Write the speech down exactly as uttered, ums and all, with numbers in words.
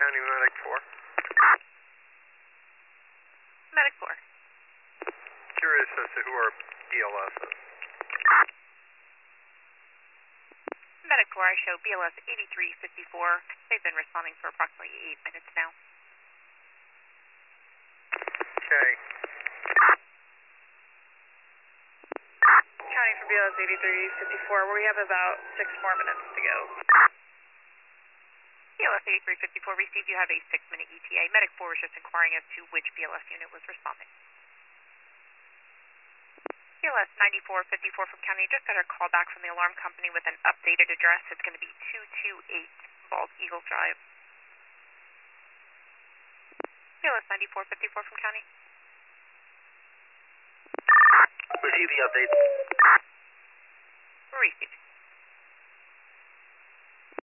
County Medic four. Medic four. Curious as to who our B L S is. Medic four, I show B L S eighty-three fifty-four. They've been responding for approximately eight minutes now. Okay. County for B L S eighty-three fifty-four, where we have about six more minutes to go. B L S eighty-three fifty-four received. You have a six minute E T A. Medic four was just inquiring as to which B L S unit was responding. B L S ninety-four fifty-four from County just got a call back from the alarm company with an updated address. It's going to be two two eight Bald Eagle Drive. B L S ninety-four fifty-four from County. Receive the update. Received.